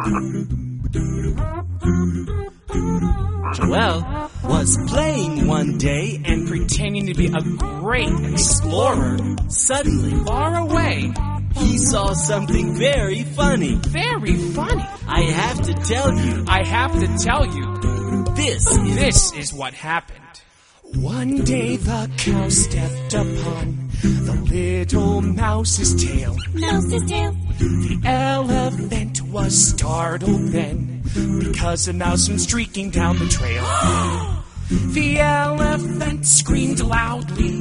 Joel was playing one day and Pretending to be a great explorer. suddenly Far away. he saw something very funny. Very funny. I have to tell you, I have to tell you, this is what happened. One day the cow stepped upon the little mouse's tail. Mouse's tail. The elephant was startled then because a mouse went streaking down the trail. The elephant screamed loudly.